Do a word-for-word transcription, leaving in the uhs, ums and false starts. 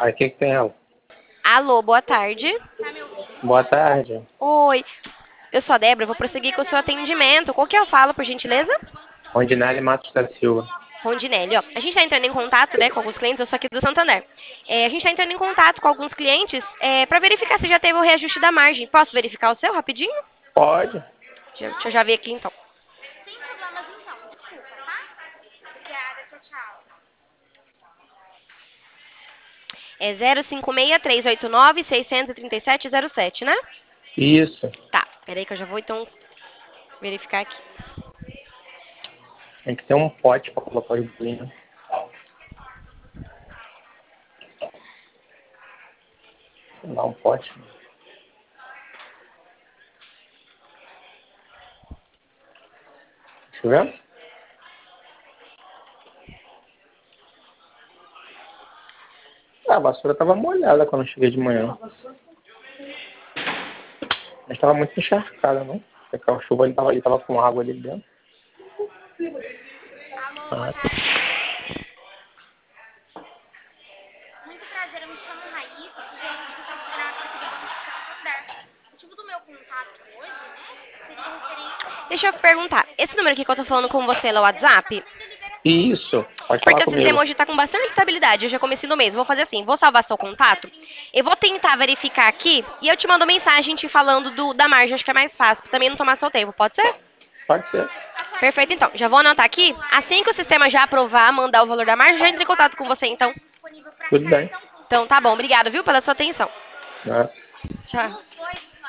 Aqui que tem ela. Alô, boa tarde. Boa tarde. Oi, eu sou a Débora, vou prosseguir com o seu atendimento. Qual que eu falo, por gentileza? Rondinelli Matos da Silva. Rondinelli, ó. A gente está entrando em contato, né, com alguns clientes, eu sou aqui do Santander. É, a gente está entrando em contato com alguns clientes é, para verificar se já teve o reajuste da margem. Posso verificar o seu rapidinho? Pode. Deixa, eu- deixa eu já ver aqui, então. É zero cinco seis três oito nove seis três sete zero sete, né? Isso. Tá, peraí que eu já vou, então, verificar aqui. Tem que ter um pote pra colocar os bolinhos. Dá um pote. Deixa eu ver. Ah, a vassoura tava molhada quando eu cheguei de manhã. Mas tava muito encharcada, não? Porque a chuva ele tava, ele tava com água ali dentro. Ah, Muito prazer, eu me chamo Raíssa, sou gerente de fotográfica aqui do Banco Santander. O motivo do meu contato hoje, né, seria referente... Deixa eu perguntar, esse número aqui que eu tô falando com você é o WhatsApp? isso. Pode falar Porque o comigo. sistema hoje tá com bastante estabilidade, eu já comecei no mês. Vou fazer assim, vou salvar seu contato, eu vou tentar verificar aqui e eu te mando mensagem te falando do, da margem, acho que é mais fácil, pra também não tomar seu tempo, pode ser? Pode ser. Perfeito, então. Já vou anotar aqui. Assim que o sistema já aprovar, mandar o valor da margem, já entre em contato com você, então. disponível para Tudo bem. Então, tá bom. Obrigada, viu, pela sua atenção. Né? Tchau.